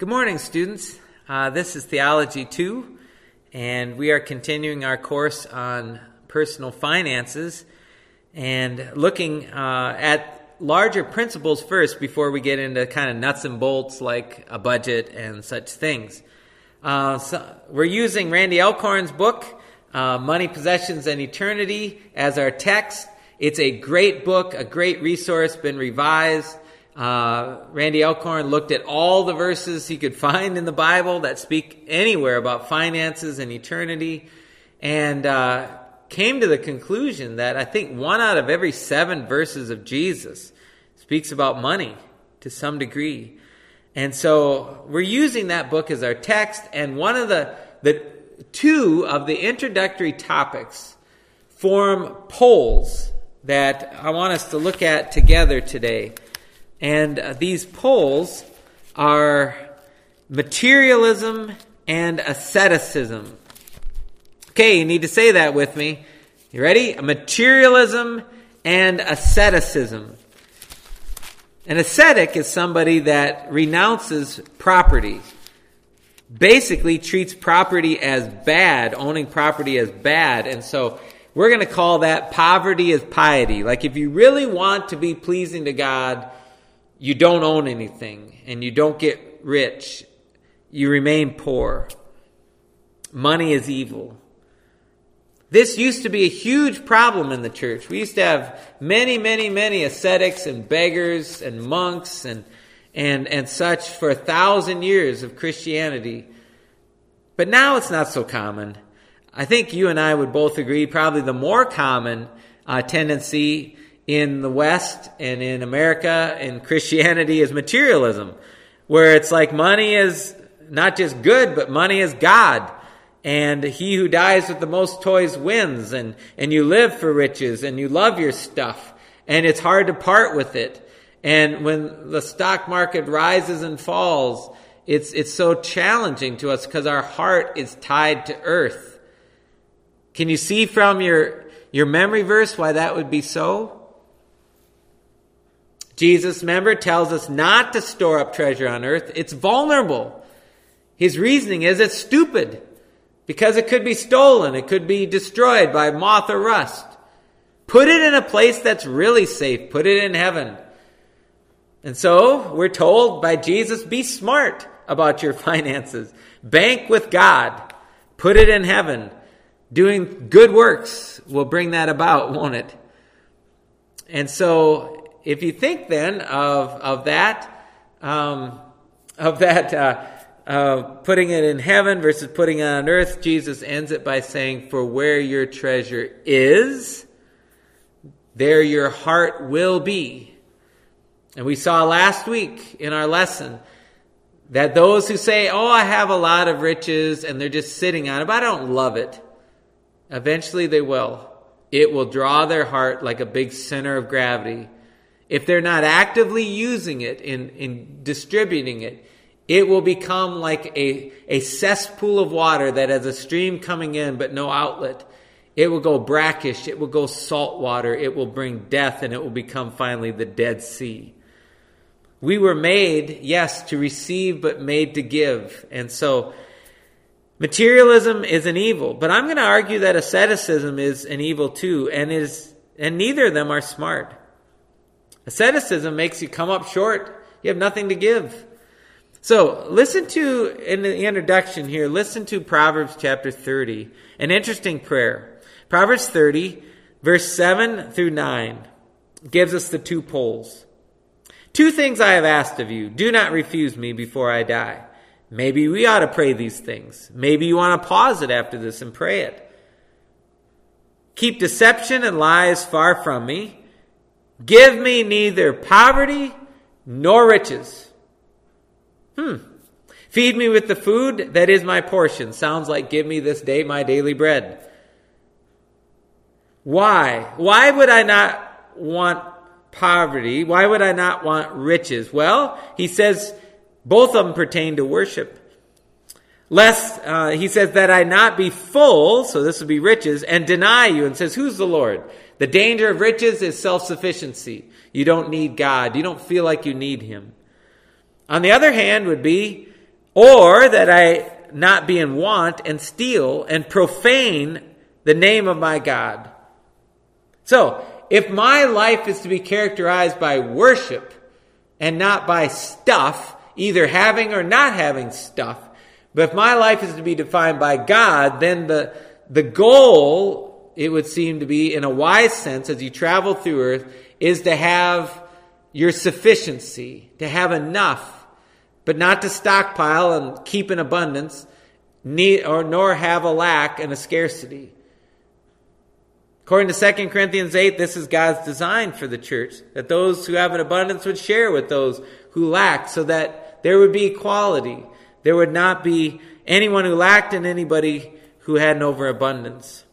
Good morning, students. This is Theology 2, and we are continuing our course on personal finances and looking at larger principles first before we get into kind of nuts and bolts like a budget and such things. So we're using Randy Alcorn's book, Money, Possessions, and Eternity, as our text. It's a great book, a great resource, been revised. Randy Alcorn looked at all the verses he could find in the Bible that speak anywhere about finances and eternity, and came to the conclusion that I think 1 out of every 7 verses of Jesus speaks about money to some degree. And so we're using that book as our text, and one of the 2 of the introductory topics form poles that I want us to look at together today. And these poles are materialism and asceticism. Okay, you need to say that with me. You ready? Materialism and asceticism. An ascetic is somebody that renounces property. Basically treats property as bad, owning property as bad. And so we're going to call that poverty as piety. Like if you really want to be pleasing to God, you don't own anything, and you don't get rich. You remain poor. Money is evil. This used to be a huge problem in the church. We used to have many ascetics and beggars and monks and such for 1,000 years of Christianity. But now it's not so common. I think you and I would both agree probably the more common tendency in the West and in America and Christianity is materialism, where it's like money is not just good, but money is God. And he who dies with the most toys wins, and you live for riches and you love your stuff, and it's hard to part with it. And when the stock market rises and falls, it's so challenging to us because our heart is tied to earth. Can you see from your memory verse why that would be so? Jesus, remember, tells us not to store up treasure on earth. It's vulnerable. His reasoning is it's stupid because it could be stolen. It could be destroyed by moth or rust. Put it in a place that's really safe. Put it in heaven. And so we're told by Jesus, be smart about your finances. Bank with God. Put it in heaven. Doing good works will bring that about, won't it? And so if you think then of that, putting it in heaven versus putting it on earth, Jesus ends it by saying, for where your treasure is, there your heart will be. And we saw last week in our lesson that those who say, oh, I have a lot of riches, and they're just sitting on it, but I don't love it. Eventually they will. It will draw their heart like a big center of gravity. If they're not actively using it in distributing it, it will become like a cesspool of water that has a stream coming in but no outlet. It will go brackish. It will go salt water. It will bring death, and it will become finally the Dead Sea. We were made, yes, to receive, but made to give. And so materialism is an evil. But I'm going to argue that asceticism is an evil too, and neither of them are smart. Asceticism makes you come up short. You have nothing to give. So listen to, in the introduction here, listen to Proverbs chapter 30, an interesting prayer. Proverbs 30, verse 7 through 9, gives us the 2 poles. 2 things I have asked of you. Do not refuse me before I die. Maybe we ought to pray these things. Maybe you want to pause it after this and pray it. Keep deception and lies far from me. Give me neither poverty nor riches. Feed me with the food that is my portion. Sounds like give me this day my daily bread. Why? Why would I not want poverty? Why would I not want riches? Well, he says both of them pertain to worship. Lest, he says, that I not be full, so this would be riches, and deny you, and says, who's the Lord? The danger of riches is self-sufficiency. You don't need God. You don't feel like you need him. On the other hand would be or that I not be in want and steal and profane the name of my God. So, if my life is to be characterized by worship and not by stuff, either having or not having stuff, but if my life is to be defined by God, then the goal, it would seem to be, in a wise sense, as you travel through earth, is to have your sufficiency, to have enough, but not to stockpile and keep in abundance, nor have a lack and a scarcity. According to 2 Corinthians 8, this is God's design for the church, that those who have an abundance would share with those who lack, so that there would be equality. There would not be anyone who lacked and anybody who had an overabundance.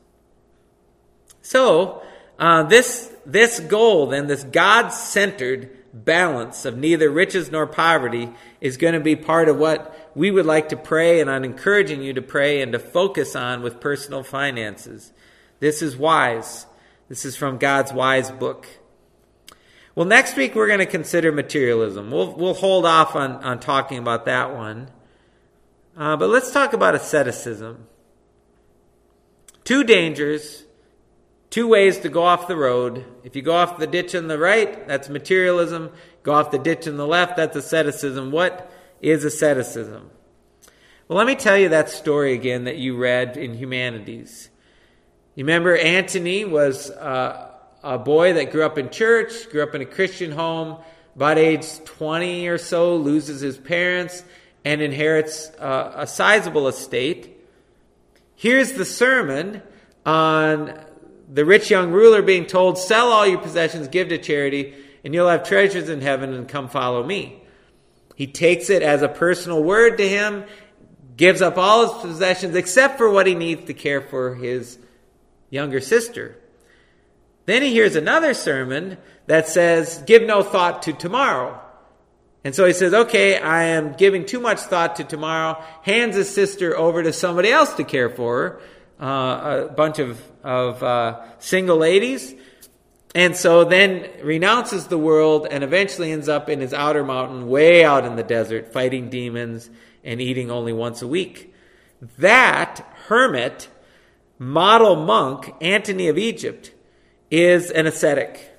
So, this goal, then, this God-centered balance of neither riches nor poverty, is going to be part of what we would like to pray, and I'm encouraging you to pray and to focus on with personal finances. This is wise. This is from God's wise book. Well, next week we're going to consider materialism. We'll hold off on talking about that one. But let's talk about asceticism. Two dangers, two ways to go off the road. If you go off the ditch on the right, that's materialism. Go off the ditch on the left, that's asceticism. What is asceticism? Well, let me tell you that story again that you read in Humanities. You remember Antony was a boy that grew up in church, grew up in a Christian home, about age 20 or so, loses his parents, and inherits a sizable estate. Here's the sermon on the rich young ruler being told, sell all your possessions, give to charity, and you'll have treasures in heaven, and come follow me. He takes it as a personal word to him, gives up all his possessions except for what he needs to care for his younger sister. Then he hears another sermon that says, give no thought to tomorrow. And so he says, okay, I am giving too much thought to tomorrow, hands his sister over to somebody else to care for her, a bunch of single ladies. And so then renounces the world and eventually ends up in his outer mountain, way out in the desert, fighting demons and eating only once a week. That hermit, model monk, Antony of Egypt, is an ascetic.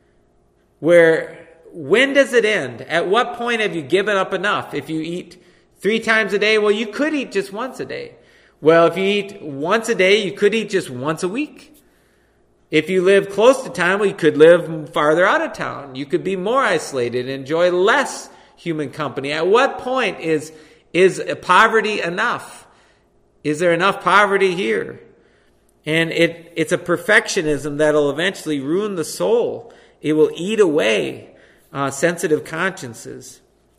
When does it end? At what point have you given up enough? If you eat 3 times a day, well, you could eat just once a day. Well, if you eat once a day, you could eat just once a week. If you live close to town, well, you could live farther out of town. You could be more isolated, enjoy less human company. At what point is poverty enough? Is there enough poverty here? And it's a perfectionism that'll eventually ruin the soul. It will eat away sensitive consciences.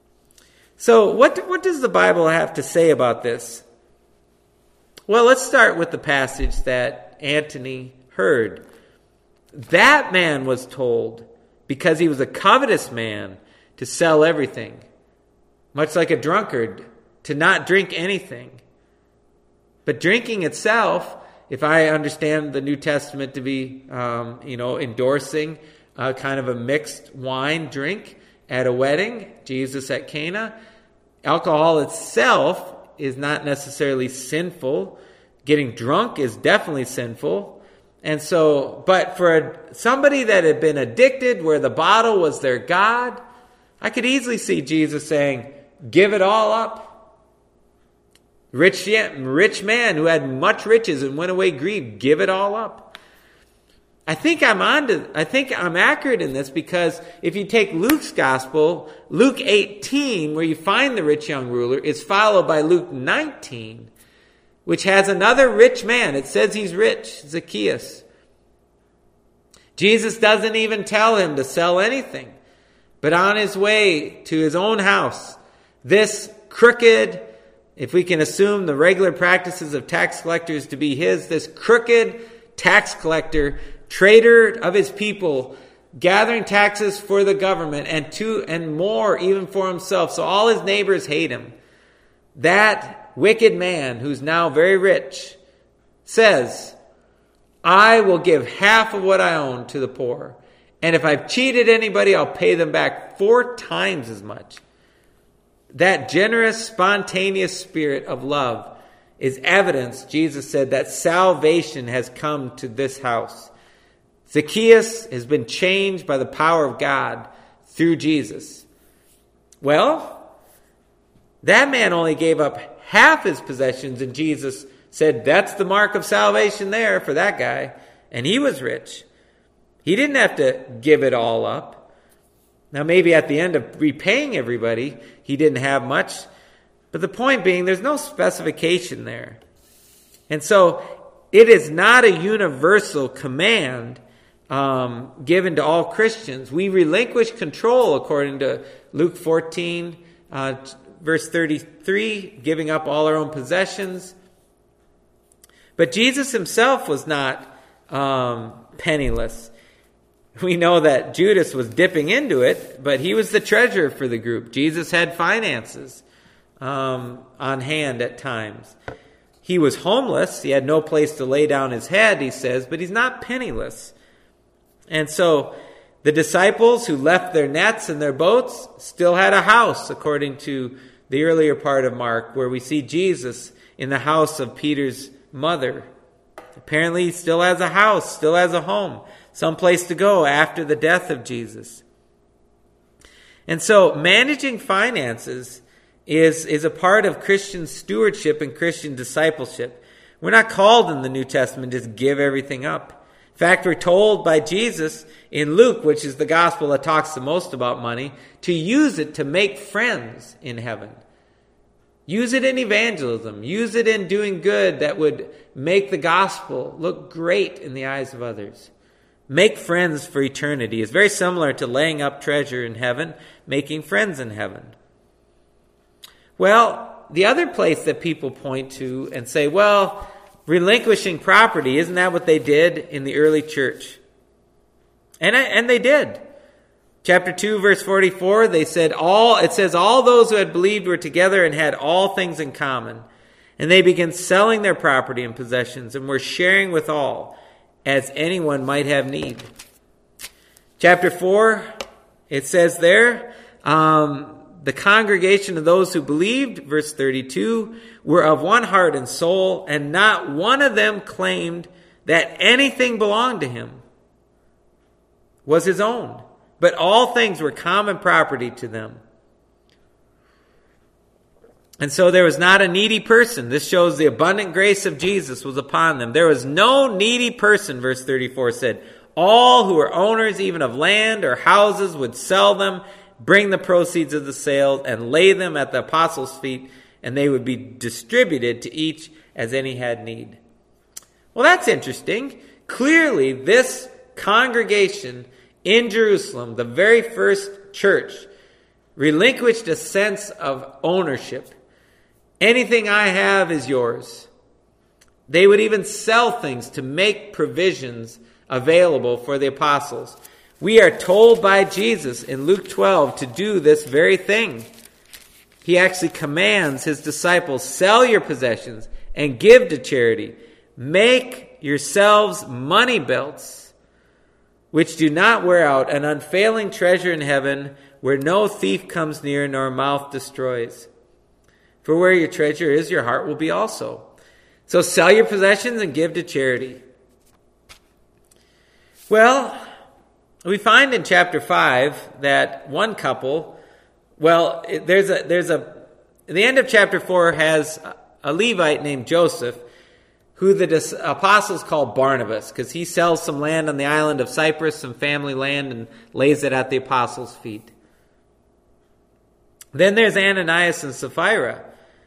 So what does the Bible have to say about this? Well, let's start with the passage that Antony heard. That man was told, because he was a covetous man, to sell everything. Much like a drunkard, to not drink anything. But drinking itself, if I understand the New Testament to be, endorsing kind of a mixed wine drink at a wedding, Jesus at Cana, alcohol itself is not necessarily sinful. Getting drunk is definitely sinful. And so, but for somebody that had been addicted, where the bottle was their God, I could easily see Jesus saying, give it all up. Rich man who had much riches and went away grieved, give it all up. I think I'm accurate in this, because if you take Luke's gospel, Luke 18, where you find the rich young ruler, is followed by Luke 19, which has another rich man. It says he's rich, Zacchaeus. Jesus doesn't even tell him to sell anything. But on his way to his own house, this crooked, if we can assume the regular practices of tax collectors to be this crooked tax collector, traitor of his people, gathering taxes for the government and more even for himself. So all his neighbors hate him. That wicked man, who's now very rich, says, I will give half of what I own to the poor. And if I've cheated anybody, I'll pay them back 4 times as much. that generous, spontaneous spirit of love is evidence, Jesus said, that salvation has come to this house. Zacchaeus has been changed by the power of God through Jesus. Well, that man only gave up half his possessions, and Jesus said, that's the mark of salvation there for that guy. And he was rich. He didn't have to give it all up. Now, maybe at the end of repaying everybody, he didn't have much. But the point being, there's no specification there. And so, it is not a universal command given to all Christians. We relinquish control, according to Luke 14, verse 33, giving up all our own possessions. But Jesus himself was not penniless. We know that Judas was dipping into it, but he was the treasurer for the group. Jesus had finances on hand at times. He was homeless. He had no place to lay down his head, he says, but he's not penniless. And so the disciples who left their nets and their boats still had a house, according to the earlier part of Mark, where we see Jesus in the house of Peter's mother. Apparently he still has a house, still has a home, some place to go after the death of Jesus. And so managing finances is a part of Christian stewardship and Christian discipleship. We're not called in the New Testament to just give everything up. In fact, we're told by Jesus in Luke, which is the gospel that talks the most about money, to use it to make friends in heaven. Use it in evangelism. Use it in doing good that would make the gospel look great in the eyes of others. Make friends for eternity is very similar to laying up treasure in heaven, making friends in heaven. Well, the other place that people point to and say, well, relinquishing property, isn't that what they did in the early church? And they did. Chapter 2, verse 44, it says, all those who had believed were together and had all things in common. And they began selling their property and possessions and were sharing with all, as anyone might have need. Chapter 4, it says there, the congregation of those who believed, verse 32, were of one heart and soul, and not one of them claimed that anything belonged to him was his own, but all things were common property to them. And so there was not a needy person. This shows the abundant grace of Jesus was upon them. There was no needy person, verse 34 said. All who were owners even of land or houses would sell them, bring the proceeds of the sale, and lay them at the apostles' feet, and they would be distributed to each as any had need. Well, that's interesting. Clearly, this congregation in Jerusalem, the very first church, relinquished a sense of ownership. Anything I have is yours. They would even sell things to make provisions available for the apostles. We are told by Jesus in Luke 12 to do this very thing. He actually commands his disciples, sell your possessions and give to charity. Make yourselves money belts, which do not wear out, an unfailing treasure in heaven, where no thief comes near nor mouth destroys. For where your treasure is, your heart will be also. So sell your possessions and give to charity. Well, we find in chapter 5 that one couple, the end of chapter 4 has a Levite named Joseph, who the apostles call Barnabas, because he sells some land on the island of Cyprus, some family land, and lays it at the apostles' feet. Then there's Ananias and Sapphira,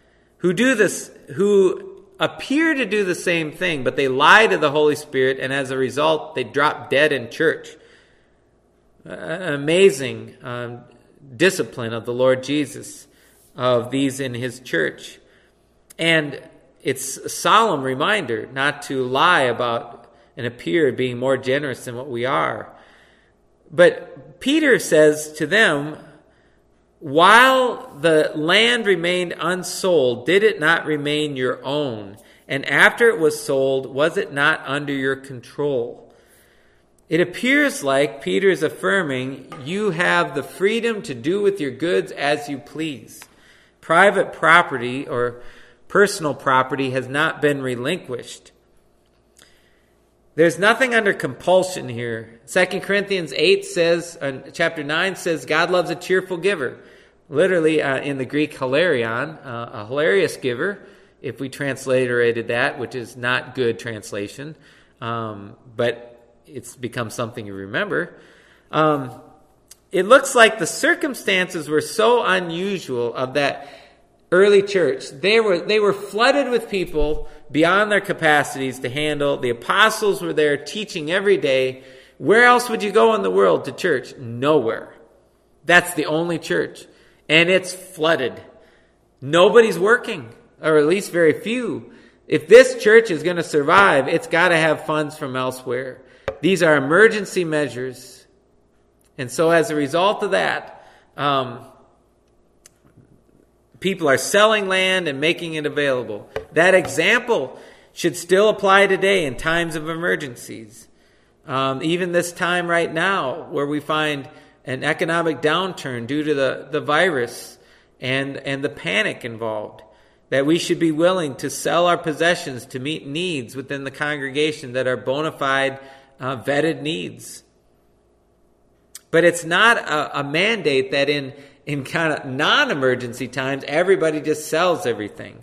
who appear to do the same thing, but they lie to the Holy Spirit, and as a result, they drop dead in church. An amazing discipline of the Lord Jesus of these in his church. And it's a solemn reminder not to lie about and appear being more generous than what we are. But Peter says to them, while the land remained unsold, did it not remain your own? And after it was sold, was it not under your control? It appears like Peter is affirming you have the freedom to do with your goods as you please. private property or personal property has not been relinquished. There's nothing under compulsion here. 2 Corinthians 8 says, chapter 9 says, God loves a cheerful giver. Literally, in the Greek, hilarion, a hilarious giver, if we transliterated that, which is not good translation, but it's become something you remember. It looks like the circumstances were so unusual of that early church. They were flooded with people beyond their capacities to handle. The apostles were there teaching every day. Where else would you go in the world to church? Nowhere. That's the only church. And it's flooded. Nobody's working, or at least very few. If this church is going to survive, it's got to have funds from elsewhere. These are emergency measures. And so as a result of that, people are selling land and making it available. That example should still apply today in times of emergencies. Even this time right now, where we find an economic downturn due to the virus and the panic involved, that we should be willing to sell our possessions to meet needs within the congregation that are bona fide, vetted needs. But it's not a mandate that in kind of non-emergency times, everybody just sells everything.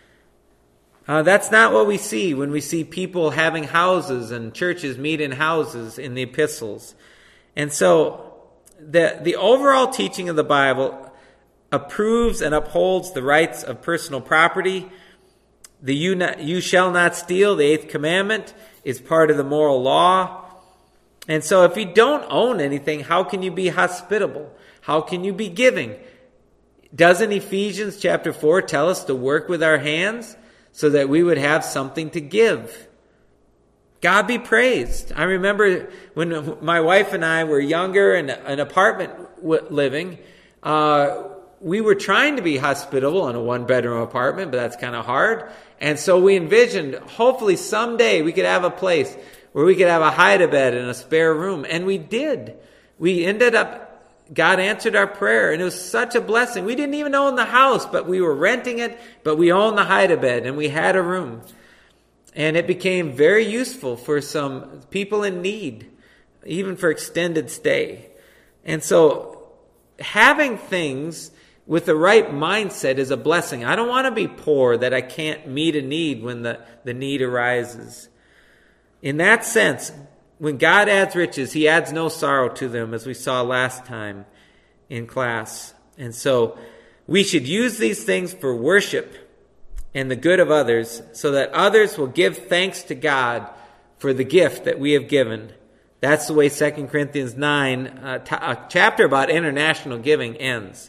That's not what we see when we see people having houses and churches meet in houses in the epistles. And so the overall teaching of the Bible approves and upholds the rights of personal property. The you shall not steal, the 8th commandment, is part of the moral law. And so if you don't own anything, how can you be hospitable? How can you be giving? Doesn't Ephesians chapter 4 tell us to work with our hands so that we would have something to give? God be praised. I remember when my wife and I were younger and an apartment living, we were trying to be hospitable in a one-bedroom apartment, but that's kind of hard. And so we envisioned, hopefully someday we could have a place where we could have a hide-a-bed and a spare room. And we did. We ended up, God answered our prayer, and it was such a blessing. We didn't even own the house, but we were renting it, but we owned the hide-a-bed, and we had a room. And it became very useful for some people in need, even for extended stay. And so having things with the right mindset is a blessing. I don't want to be poor that I can't meet a need when the need arises. In that sense, when God adds riches, he adds no sorrow to them, as we saw last time in class. And so we should use these things for worship and the good of others, so that others will give thanks to God for the gift that we have given. That's the way 2 Corinthians 9, a chapter about international giving, ends.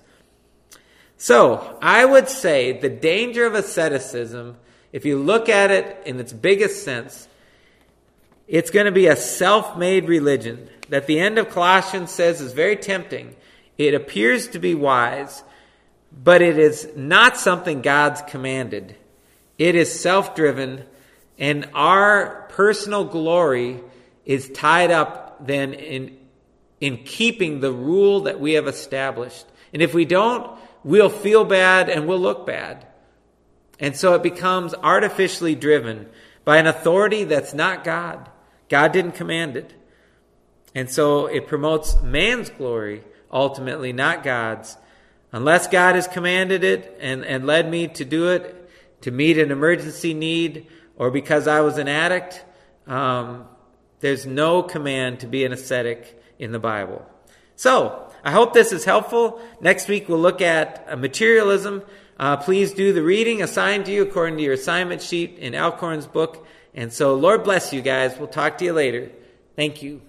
So I would say the danger of asceticism, if you look at it in its biggest sense, it's going to be a self-made religion that the end of Colossians says is very tempting. It appears to be wise, but it is not something God's commanded. It is self-driven, and our personal glory is tied up then in keeping the rule that we have established. And if we don't, we'll feel bad and we'll look bad. And so it becomes artificially driven by an authority that's not God. God didn't command it. And so it promotes man's glory, ultimately, not God's. Unless God has commanded it and led me to do it, to meet an emergency need, or because I was an addict, there's no command to be an ascetic in the Bible. So, I hope this is helpful. Next week we'll look at materialism. Please do the reading assigned to you according to your assignment sheet in Alcorn's book. And so, Lord bless you guys. We'll talk to you later. Thank you.